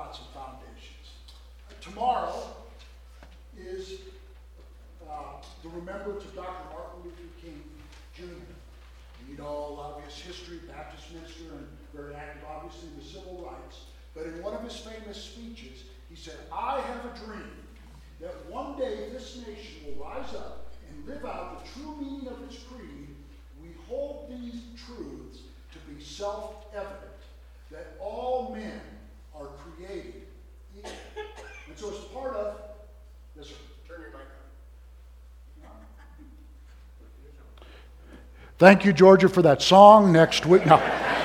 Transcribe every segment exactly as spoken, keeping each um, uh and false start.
about some foundations. Tomorrow is uh, the remembrance of Doctor Martin Luther King, Junior You know a lot of his history, Baptist minister, and very active, obviously, with civil rights. But in one of his famous speeches, he said, "I have a dream that one day this nation will rise up and live out the true meaning of its creed. We hold these truths to be self-evident, that all men are created equal." And so as part of, yes sir, turn your mic on. Thank you, Georgia, for that song. Next week, no.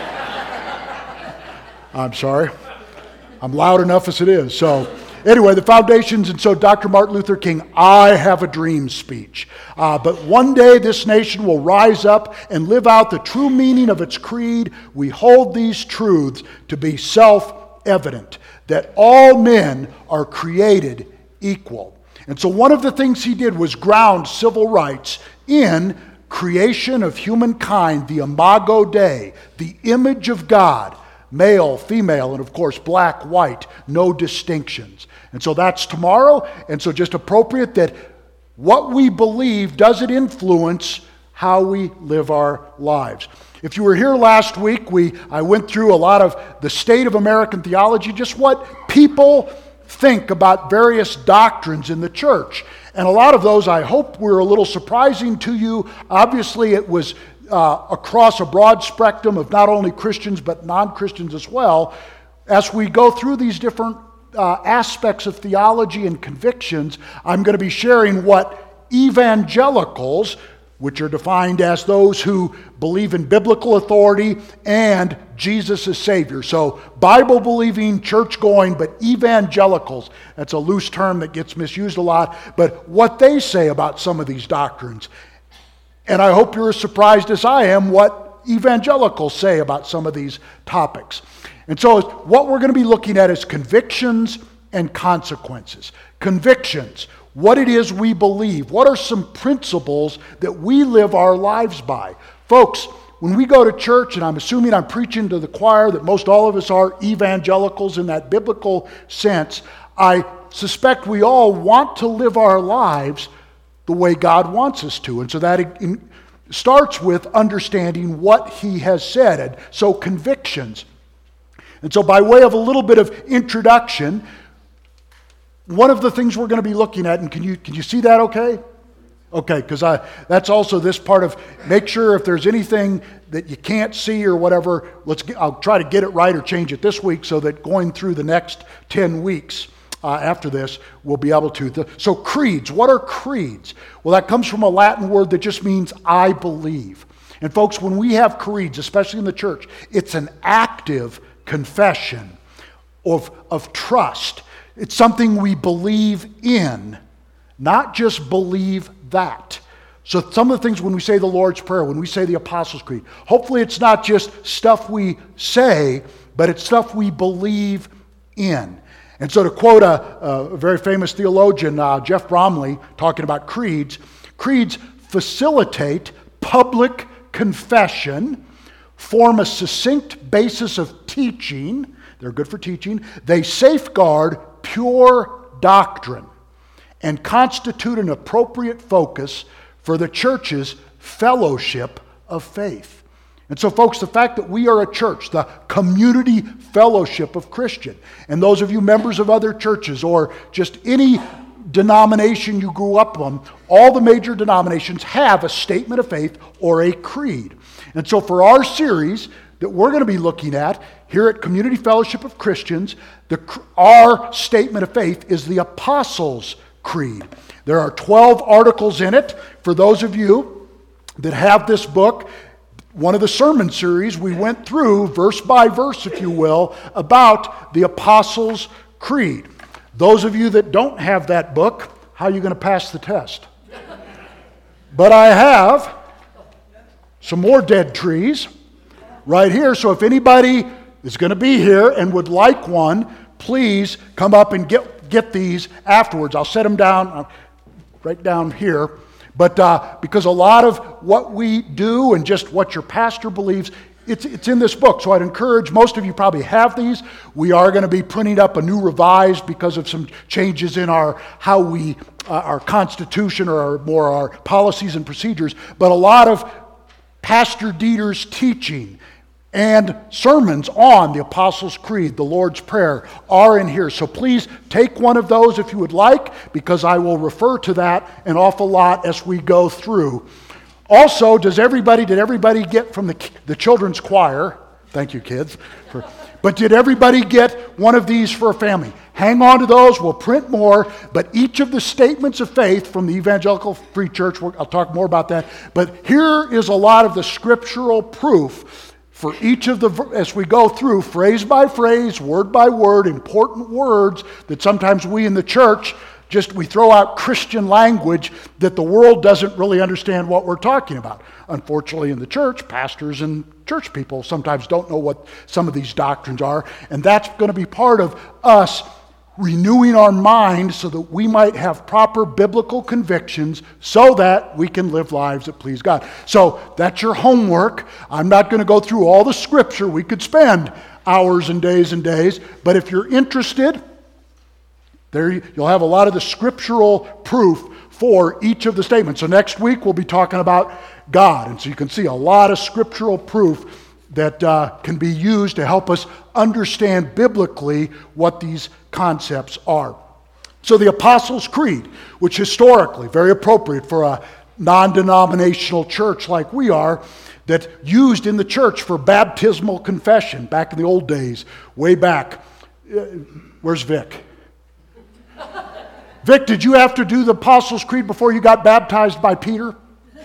I'm sorry. I'm loud enough as it is. So anyway, the foundations, and so Doctor Martin Luther King, "I have a dream" speech. Uh, but one day this nation will rise up and live out the true meaning of its creed. We hold these truths to be self-evident, that all men are created equal. And so one of the things he did was ground civil rights in creation of humankind, the Imago Dei, the image of God, male, female, and of course black, white, no distinctions. And so that's tomorrow, and so just appropriate that what we believe, does it influence how we live our lives? If you were here last week, we I went through a lot of the state of American theology, just what people think about various doctrines in the church. And a lot of those, I hope, were a little surprising to you. Obviously, it was uh, across a broad spectrum of not only Christians, but non-Christians as well. As we go through these different uh, aspects of theology and convictions, I'm going to be sharing what evangelicals, which are defined as those who believe in biblical authority and Jesus as Savior. So Bible-believing, church-going, but evangelicals, that's a loose term that gets misused a lot, but what they say about some of these doctrines. And I hope you're as surprised as I am what evangelicals say about some of these topics. And so what we're going to be looking at is convictions and consequences. Convictions. What it is we believe. What are some principles that we live our lives by? Folks, when we go to church, and I'm assuming I'm preaching to the choir that most all of us are evangelicals in that biblical sense, I suspect we all want to live our lives the way God wants us to. And so that starts with understanding what He has said. And so convictions. And so by way of a little bit of introduction, one of the things we're going to be looking at, and can you can you see that okay? Okay, because I that's also this part of, make sure if there's anything that you can't see or whatever, let's get, I'll try to get it right or change it this week so that going through the next ten weeks uh, after this, we'll be able to. The, so creeds, what are creeds? Well, that comes from a Latin word that just means I believe. And folks, when we have creeds, especially in the church, it's an active confession of, of trust. It's something we believe in, not just believe that. So some of the things when we say the Lord's Prayer, when we say the Apostles' Creed, hopefully it's not just stuff we say, but it's stuff we believe in. And so to quote a, a very famous theologian, uh, Jeff Bromley, talking about creeds, creeds facilitate public confession, form a succinct basis of teaching. They're good for teaching. They safeguard pure doctrine and constitute an appropriate focus for the church's fellowship of faith. And so, folks, the fact that we are a church, the community fellowship of Christian, and those of you members of other churches or just any denomination you grew up on, all the major denominations have a statement of faith or a creed. And so for our series that we're going to be looking at here at Community Fellowship of Christians, the, our statement of faith is the Apostles' Creed. There are twelve articles in it. For those of you that have this book, one of the sermon series, we went through verse by verse, if you will, about the Apostles' Creed. Those of you that don't have that book, how are you going to pass the test? But I have some more dead trees right here. So if anybody is going to be here and would like one, please come up and get, get these afterwards. I'll set them down right down here. But uh, because a lot of what we do and just what your pastor believes it's, it's in this book. So I'd encourage, most of you probably have these. We are going to be printing up a new revised because of some changes in our how we, uh, our constitution or our, more our policies and procedures. But a lot of Pastor Dieter's teaching and sermons on the Apostles' Creed, the Lord's Prayer, are in here. So please take one of those if you would like, because I will refer to that an awful lot as we go through. Also, does everybody, did everybody get from the, the children's choir, thank you kids, for, but did everybody get one of these for a family? Hang on to those, we'll print more, but each of the statements of faith from the Evangelical Free Church, I'll talk more about that, but here is a lot of the scriptural proof for each of the, as we go through, phrase by phrase, word by word, important words that sometimes we in the church, just we throw out Christian language that the world doesn't really understand what we're talking about. Unfortunately, in the church, pastors and church people sometimes don't know what some of these doctrines are, and that's going to be part of us renewing our mind so that we might have proper biblical convictions so that we can live lives that please God. So that's your homework. I'm not going to go through all the scripture. We could spend hours and days and days, but if you're interested, there you'll have a lot of the scriptural proof for each of the statements. So next week we'll be talking about God, and so you can see a lot of scriptural proof that uh, can be used to help us understand biblically what these concepts are. So the Apostles' Creed, which historically, very appropriate for a non-denominational church like we are, that used in the church for baptismal confession back in the old days, way back. Uh, where's Vic? Vic, did you have to do the Apostles' Creed before you got baptized by Peter?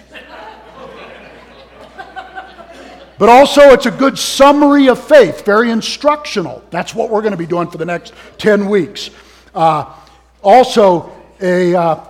But also, it's a good summary of faith, very instructional. That's what we're going to be doing for the next ten weeks. Uh, also, a uh,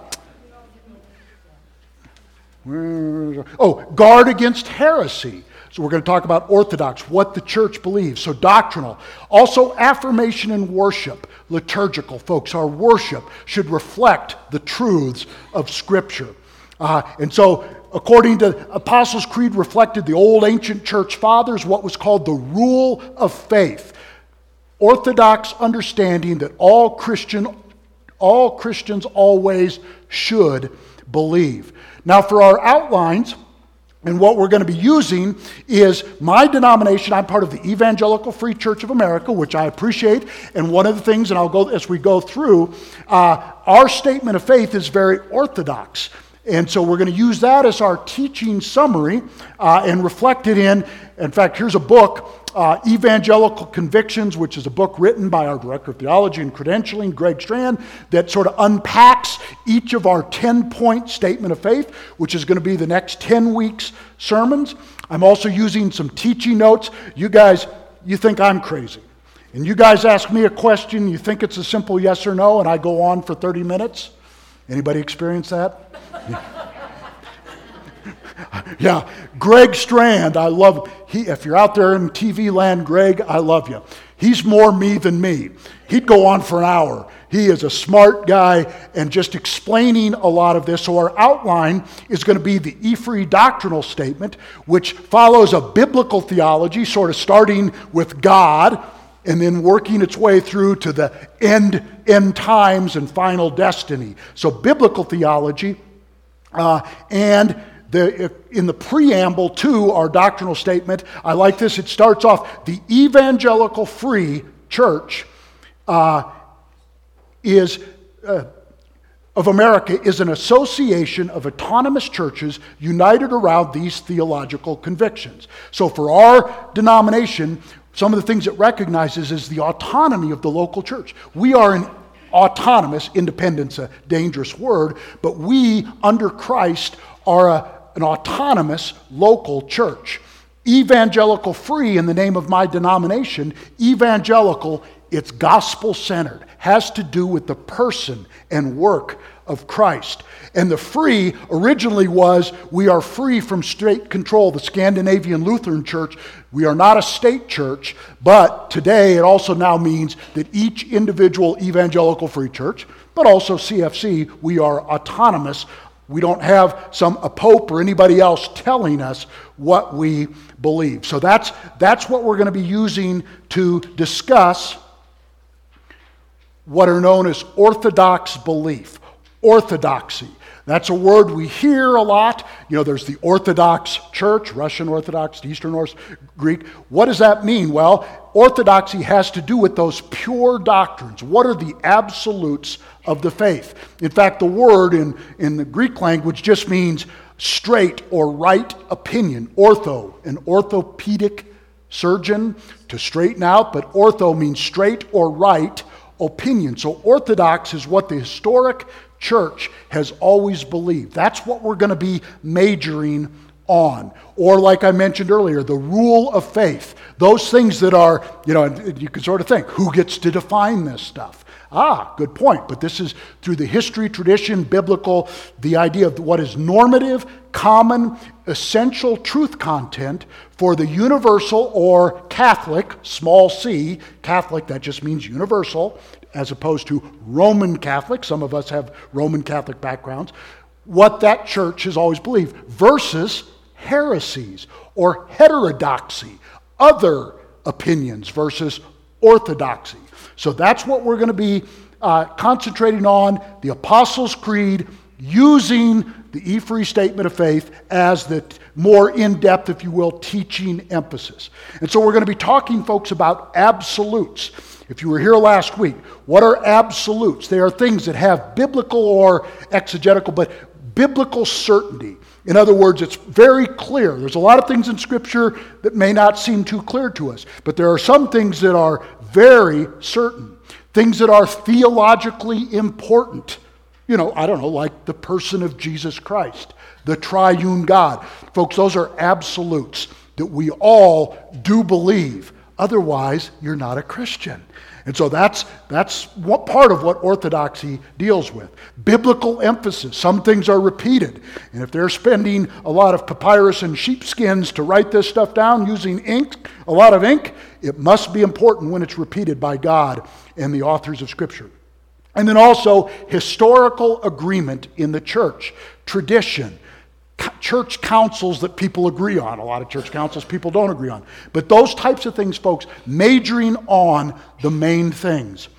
oh, guard against heresy. So we're going to talk about orthodox, what the church believes. So doctrinal. Also, affirmation and worship, liturgical. Folks, our worship should reflect the truths of Scripture. Uh, and so, according to Apostles' Creed, reflected the old ancient church fathers, what was called the rule of faith. Orthodox understanding that all Christian, all Christians always should believe. Now, for our outlines, and what we're going to be using is my denomination. I'm part of the Evangelical Free Church of America, which I appreciate. And one of the things, and I'll go as we go through, uh, our statement of faith is very orthodox. And so we're going to use that as our teaching summary uh, and reflect it in, in fact, here's a book, uh, Evangelical Convictions, which is a book written by our Director of Theology and Credentialing, Greg Strand, that sort of unpacks each of our ten-point statement of faith, which is going to be the next ten weeks' sermons. I'm also using some teaching notes. You guys, you think I'm crazy. And you guys ask me a question, you think it's a simple yes or no, and I go on for thirty minutes? Anybody experience that? Yeah, Greg Strand, I love him. He, if you're out there in T V land, Greg, I love you. He's more me than me. He'd go on for an hour. He is a smart guy and just explaining a lot of this. So our outline is going to be the E F R E doctrinal statement, which follows a biblical theology, sort of starting with God and then working its way through to the end, end times and final destiny. So biblical theology, uh, and the, in the preamble to our doctrinal statement, I like this. It starts off, the Evangelical Free Church uh, is uh, of America is an association of autonomous churches united around these theological convictions. So for our denomination, some of the things it recognizes is the autonomy of the local church. We are an autonomous, independence a dangerous word, but we under Christ are a, an autonomous local church. Evangelical free in the name of my denomination, evangelical, it's gospel-centered, has to do with the person and work of Christ. And the free originally was, we are free from state control. The Scandinavian Lutheran Church, we are not a state church, but today it also now means that each individual evangelical free church, but also C F C, we are autonomous We don't have some a pope or anybody else telling us what we believe. So that's that's what we're going to be using to discuss what are known as orthodox belief, orthodoxy. That's a word we hear a lot. You know, there's the Orthodox Church, Russian Orthodox, Eastern Orthodox, Greek. What does that mean? Well, orthodoxy has to do with those pure doctrines. What are the absolutes of the faith? In fact, the word in, in the Greek language just means straight or right opinion. Ortho, an orthopedic surgeon to straighten out, but ortho means straight or right opinion. So orthodox is what the historic church has always believed. That's what we're going to be majoring on. Or like I mentioned earlier, the rule of faith. Those things that are, you know, you can sort of think, who gets to define this stuff? Ah, good point. But this is through the history, tradition, biblical, the idea of what is normative, common, essential truth content for the universal or Catholic, small c, Catholic, that just means universal, as opposed to Roman Catholic. Some of us have Roman Catholic backgrounds. What that church has always believed versus heresies or heterodoxy, other opinions versus orthodoxy. So that's what we're going to be uh, concentrating on, the Apostles' Creed, using the E-Free Statement of Faith as the more in-depth, if you will, teaching emphasis. And so we're going to be talking, folks, about absolutes. If you were here last week, what are absolutes? They are things that have biblical or exegetical, but biblical certainty. In other words, it's very clear. There's a lot of things in Scripture that may not seem too clear to us, but there are some things that are very certain, things that are theologically important. You know, I don't know, like the person of Jesus Christ, the triune God. Folks, those are absolutes that we all do believe. Otherwise, you're not a Christian. And so that's that's what part of what orthodoxy deals with. Biblical emphasis. Some things are repeated. And if they're spending a lot of papyrus and sheepskins to write this stuff down using ink, a lot of ink, it must be important when it's repeated by God and the authors of Scripture. And then also historical agreement in the church, tradition, church councils that people agree on. A lot of church councils people don't agree on. But those types of things, folks, majoring on the main things.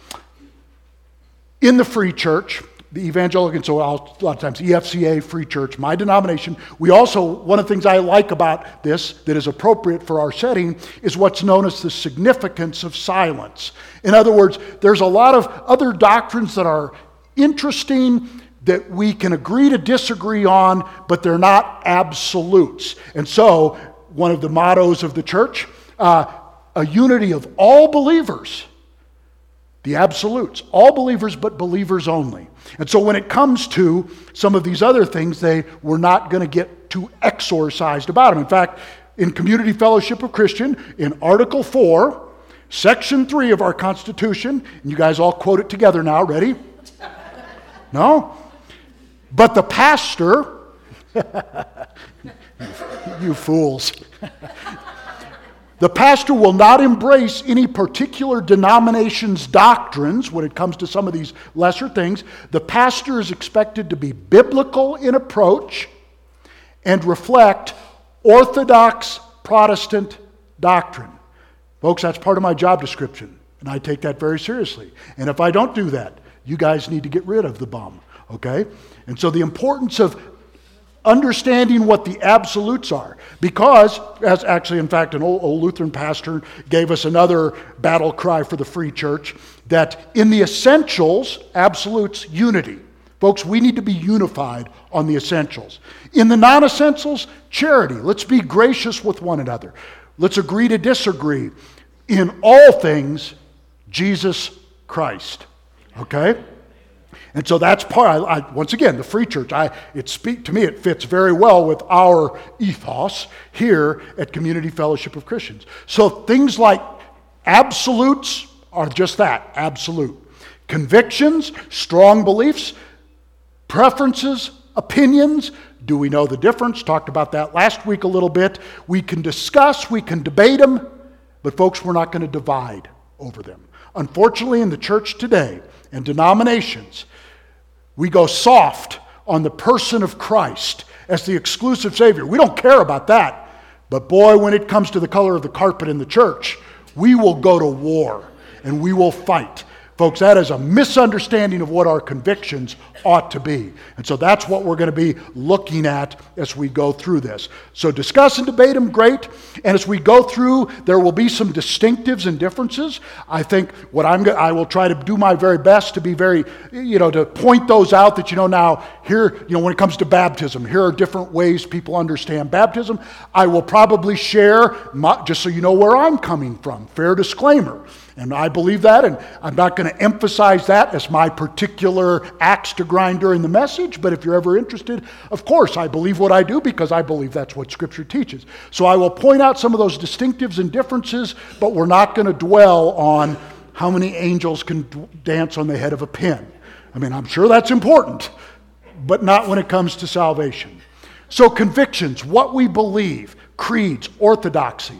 In the free church, the evangelical, so I'll, a lot of times E F C A, free church, my denomination, we also, one of the things I like about this that is appropriate for our setting is what's known as the significance of silence. In other words, there's a lot of other doctrines that are interesting, that we can agree to disagree on, but they're not absolutes. And so, one of the mottos of the church, uh, a unity of all believers, the absolutes, all believers but believers only. And so when it comes to some of these other things, they were not going to get too exorcised about them. In fact, in Community Fellowship of Christian, in Article four, Section three of our Constitution, and you guys all quote it together now, ready? No? But the pastor, you fools, the pastor will not embrace any particular denomination's doctrines when it comes to some of these lesser things. The pastor is expected to be biblical in approach and reflect Orthodox Protestant doctrine. Folks, that's part of my job description, and I take that very seriously. And if I don't do that, you guys need to get rid of the bum. Okay? And so the importance of understanding what the absolutes are, because, as actually, in fact, an old, old Lutheran pastor gave us another battle cry for the free church, that in the essentials, absolutes, unity. Folks, we need to be unified on the essentials. In the non-essentials, charity. Let's be gracious with one another. Let's agree to disagree. In all things, Jesus Christ. Okay? And so that's part, I, I, once again, the free church, I, it speak, to me it fits very well with our ethos here at Community Fellowship of Christians. So things like absolutes are just that, absolute. Convictions, strong beliefs, preferences, opinions. Do we know the difference? Talked about that last week a little bit. We can discuss, we can debate them, but folks, we're not going to divide over them. Unfortunately, in the church today and denominations, we go soft on the person of Christ as the exclusive Savior. We don't care about that. But boy, when it comes to the color of the carpet in the church, we will go to war and we will fight. Folks, that is a misunderstanding of what our convictions ought to be. And so that's what we're going to be looking at as we go through this. So discuss and debate them, great. And as we go through, there will be some distinctives and differences. I think what I'm going I will try to do my very best to be very, you know, to point those out that, you know, now here, you know, when it comes to baptism, here are different ways people understand baptism. I will probably share, my, just so you know where I'm coming from, fair disclaimer. And I believe that, and I'm not going to emphasize that as my particular axe to grind during the message, but if you're ever interested, of course, I believe what I do because I believe that's what Scripture teaches. So I will point out some of those distinctives and differences, but we're not going to dwell on how many angels can d- dance on the head of a pin. I mean, I'm sure that's important, but not when it comes to salvation. So convictions, what we believe, creeds, orthodoxy.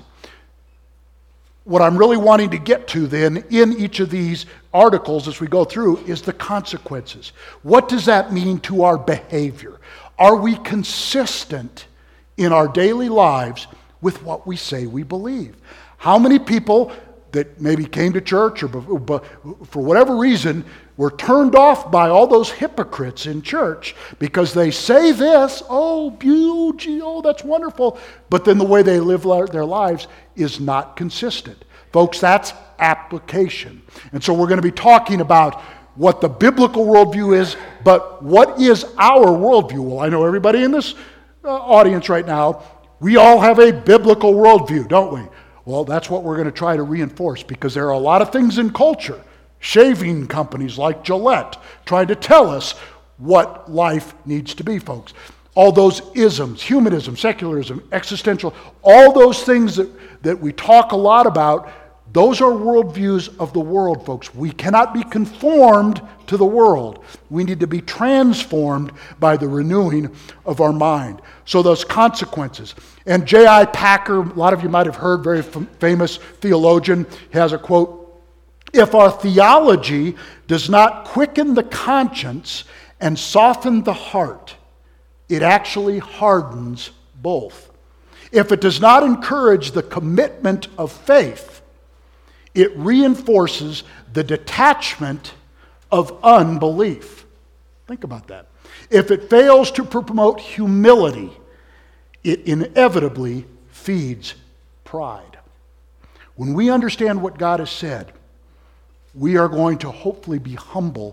What I'm really wanting to get to then in each of these articles as we go through is the consequences. What does that mean to our behavior? Are we consistent in our daily lives with what we say we believe? How many people that maybe came to church or for whatever reason were turned off by all those hypocrites in church because they say this, oh, you, gee, oh, that's wonderful, but then the way they live their lives is not consistent. Folks, that's application. And so we're going to be talking about what the biblical worldview is, but what is our worldview? Well, I know everybody in this uh, audience right now, we all have a biblical worldview, don't we? Well, that's what we're going to try to reinforce because there are a lot of things in culture, shaving companies like Gillette, trying to tell us what life needs to be, folks. All those isms, humanism, secularism, existential, all those things that, that we talk a lot about, those are worldviews of the world, folks. We cannot be conformed to the world. We need to be transformed by the renewing of our mind. So those consequences. And J I Packer, a lot of you might have heard, very f- famous theologian, has a quote, "If our theology does not quicken the conscience and soften the heart, it actually hardens both. If it does not encourage the commitment of faith, it reinforces the detachment of unbelief." Think about that. If it fails to promote humility, it inevitably feeds pride. When we understand what God has said, we are going to hopefully be humble,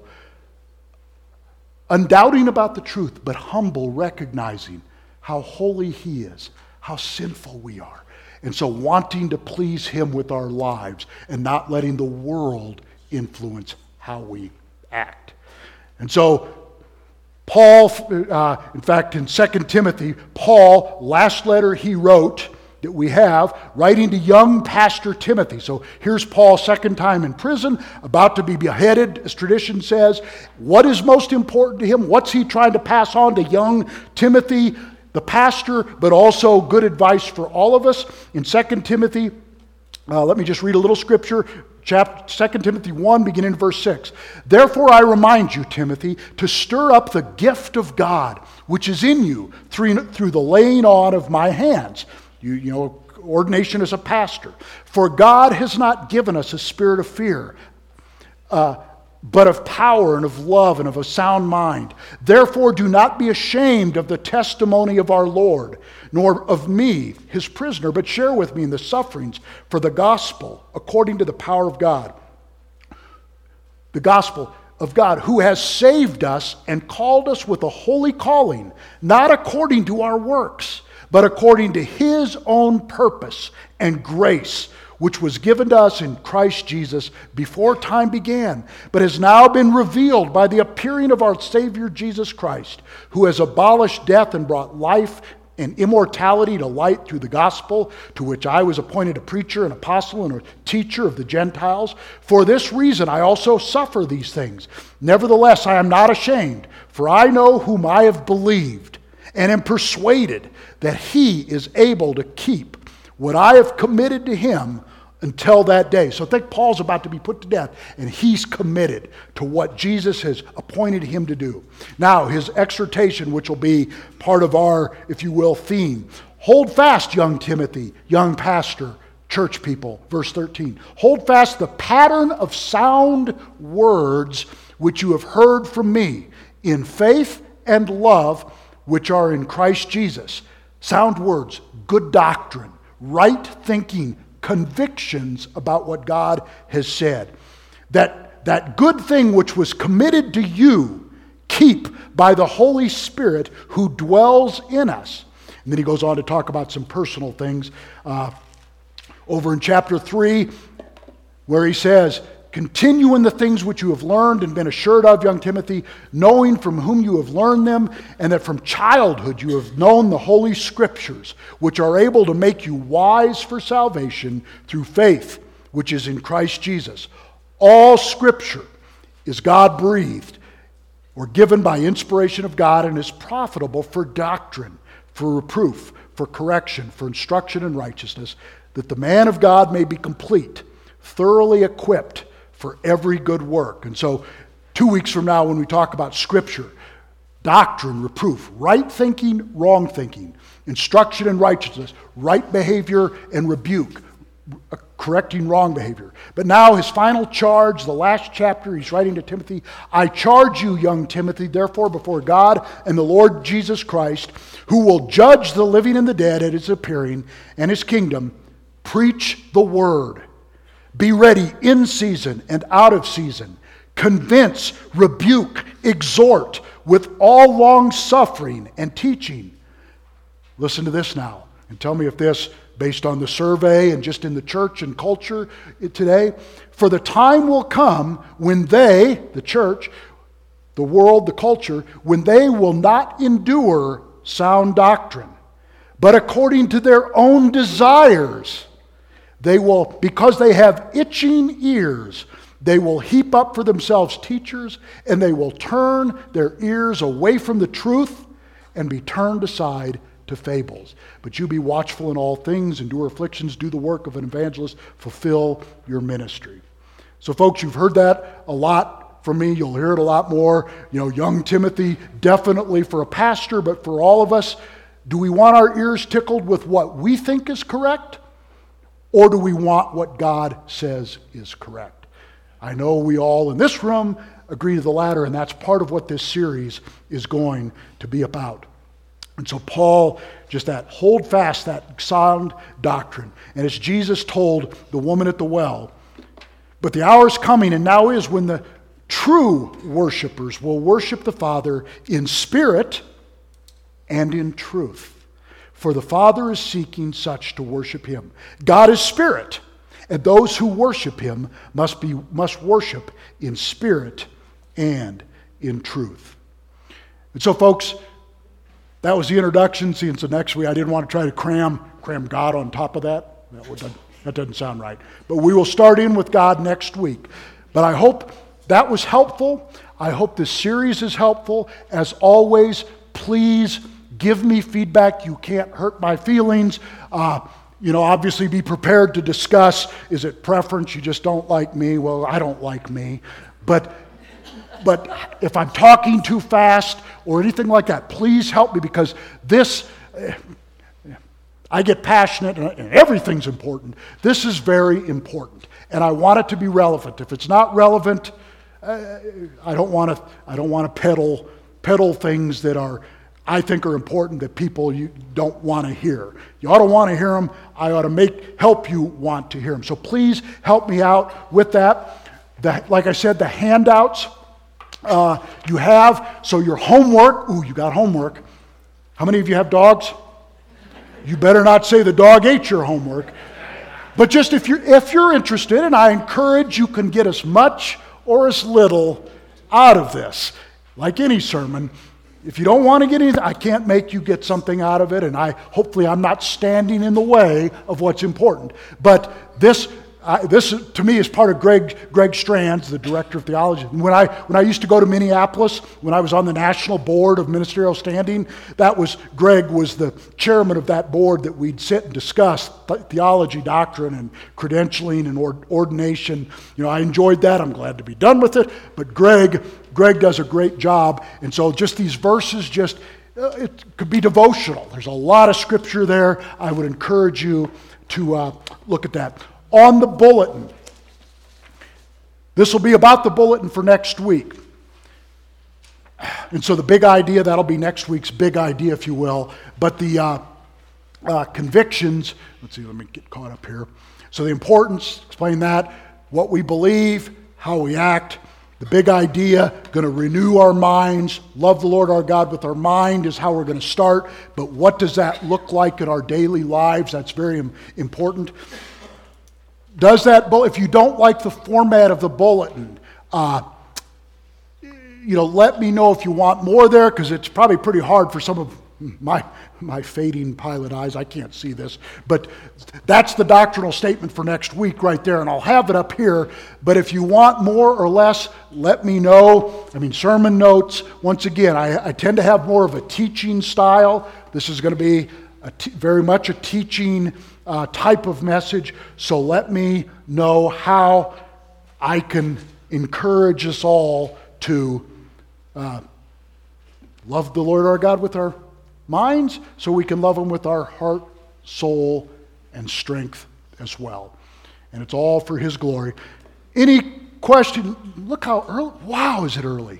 undoubting about the truth, but humble, recognizing how holy He is, how sinful we are. And so wanting to please Him with our lives and not letting the world influence how we act. And so Paul, uh, in fact, in Second Timothy, Paul, last letter he wrote that we have, writing to young pastor Timothy. So here's Paul, second time in prison, about to be beheaded, as tradition says. What is most important to him? What's he trying to pass on to young Timothy, the pastor, but also good advice for all of us? In Second Timothy, uh, let me just read a little scripture. Chapter, Second Timothy one, beginning in verse six. "Therefore I remind you, Timothy, to stir up the gift of God, which is in you, through, through the laying on of my hands." You, you know, ordination as a pastor. "For God has not given us a spirit of fear, uh, but of power and of love and of a sound mind. Therefore do not be ashamed of the testimony of our Lord, nor of me, His prisoner, but share with me in the sufferings for the gospel, according to the power of God." The gospel of God, who has saved us and called us with a holy calling, not according to our works, but according to His own purpose and grace, which was given to us in Christ Jesus before time began, but has now been revealed by the appearing of our Savior Jesus Christ, who has abolished death and brought life and immortality to light through the gospel, to which I was appointed a preacher, an apostle, and a teacher of the Gentiles. For this reason I also suffer these things. Nevertheless, I am not ashamed, for I know whom I have believed, and am persuaded that He is able to keep what I have committed to Him until that day. So think Paul's about to be put to death, and he's committed to what Jesus has appointed him to do. Now, his exhortation, which will be part of our, if you will, theme. Hold fast, young Timothy, young pastor, church people. Verse thirteen. Hold fast the pattern of sound words which you have heard from me in faith and love which are in Christ Jesus. Sound words, good doctrine, right thinking, convictions about what God has said. That, that good thing which was committed to you, keep by the Holy Spirit who dwells in us. And then he goes on to talk about some personal things. Uh, over in chapter three, where he says, continue in the things which you have learned and been assured of, young Timothy, knowing from whom you have learned them, and that from childhood you have known the Holy Scriptures, which are able to make you wise for salvation through faith, which is in Christ Jesus. All Scripture is God-breathed, or given by inspiration of God, and is profitable for doctrine, for reproof, for correction, for instruction in righteousness, that the man of God may be complete, thoroughly equipped for every good work. And so two weeks from now when we talk about Scripture, doctrine, reproof, right thinking, wrong thinking, instruction in righteousness, right behavior and rebuke, correcting wrong behavior. But now his final charge, the last chapter, he's writing to Timothy, I charge you, young Timothy, therefore before God and the Lord Jesus Christ, who will judge the living and the dead at his appearing and his kingdom, preach the word. Be ready in season and out of season. Convince, rebuke, exhort with all long suffering and teaching. Listen to this now and tell me if this, based on the survey and just in the church and culture today, for the time will come when they, the church, the world, the culture, when they will not endure sound doctrine, but according to their own desires, they will, because they have itching ears, they will heap up for themselves teachers, and they will turn their ears away from the truth and be turned aside to fables. But you be watchful in all things, endure afflictions, do the work of an evangelist, fulfill your ministry. So folks, you've heard that a lot from me. You'll hear it a lot more. You know, young Timothy, definitely for a pastor, but for all of us, do we want our ears tickled with what we think is correct? Or do we want what God says is correct? I know we all in this room agree to the latter, and that's part of what this series is going to be about. And so Paul, just that, hold fast that sound doctrine. And as Jesus told the woman at the well, but the hour is coming, and now is, when the true worshipers will worship the Father in spirit and in truth. For the Father is seeking such to worship him. God is spirit, and those who worship him must be must worship in spirit and in truth. And so, folks, that was the introduction. See, it's the next week. I didn't want to try to cram cram God on top of that. That, would, that doesn't sound right. But we will start in with God next week. But I hope that was helpful. I hope this series is helpful. As always, please give me feedback. You can't hurt my feelings. Uh, you know, obviously be prepared to discuss, is it preference? You just don't like me? Well, I don't like me. But, but if I'm talking too fast or anything like that, please help me, because this, uh, I get passionate and everything's important. This is very important, and I want it to be relevant. If it's not relevant, uh, I don't want to. I don't want to peddle peddle things that are, I think, are important that people you don't want to hear. You ought to want to hear them. I ought to make help you want to hear them. So please help me out with that. The, like I said, the handouts uh, you have. So your homework. Ooh, you got homework. How many of you have dogs? You better not say the dog ate your homework. But just if you're if you're interested, and I encourage, you can get as much or as little out of this. Like any sermon, if you don't want to get anything, I can't make you get something out of it, and I hopefully I'm not standing in the way of what's important. But this, I, this, is, to me, is part of Greg, Greg Strands, the director of theology. When I, when I used to go to Minneapolis, when I was on the national board of ministerial standing, that was, Greg was the chairman of that board that we'd sit and discuss th- theology, doctrine, and credentialing and ord- ordination. You know, I enjoyed that. I'm glad to be done with it. But Greg, Greg does a great job. And so just these verses, just, uh, it could be devotional. There's a lot of scripture there. I would encourage you to uh, look at that. On the bulletin, this will be about the bulletin for next week. And so the big idea, that'll be next week's big idea, if you will. But the uh, uh, convictions, let's see, let me get caught up here. So the importance, explain that, what we believe, how we act. The big idea, going to renew our minds, love the Lord our God with our mind is how we're going to start. But what does that look like in our daily lives? That's very important. Does that, if you don't like the format of the bulletin, uh, you know, let me know if you want more there, because it's probably pretty hard for some of my my fading pilot eyes. I can't see this, but that's the doctrinal statement for next week right there, and I'll have it up here. But if you want more or less, let me know. I mean, sermon notes, once again, I, I tend to have more of a teaching style. This is going to be a t- very much a teaching uh, type of message, so let me know how I can encourage us all to uh, love the Lord our God with our minds, so we can love Him with our heart, soul, and strength as well. And it's all for His glory. Any question? Look how early. Wow, is it early?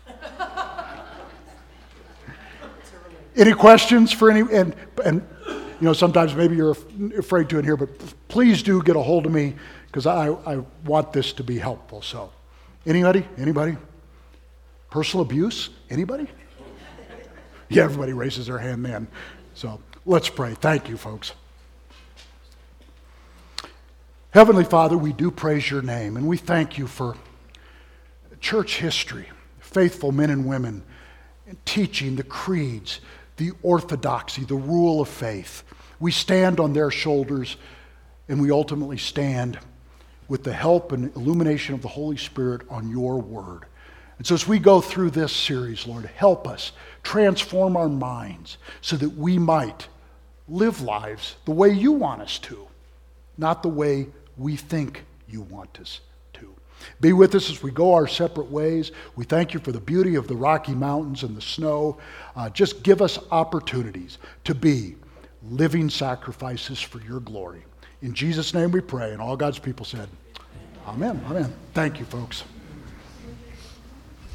Any questions for any? And, and you know, sometimes maybe you're afraid to in here, but please do get a hold of me, because I, I want this to be helpful. So, anybody? Anybody? Personal abuse? Anybody? Yeah, everybody raises their hand then. So let's pray. Thank you, folks. Heavenly Father, we do praise your name, and we thank you for church history, faithful men and women, teaching the creeds, the orthodoxy, the rule of faith. We stand on their shoulders, and we ultimately stand with the help and illumination of the Holy Spirit on your word. And so as we go through this series, Lord, help us transform our minds so that we might live lives the way you want us to, not the way we think you want us to. Be with us as we go our separate ways. We thank you for the beauty of the Rocky Mountains and the snow. Uh, just give us opportunities to be living sacrifices for your glory. In Jesus' name we pray, and all God's people said, Amen. Amen. Thank you, folks.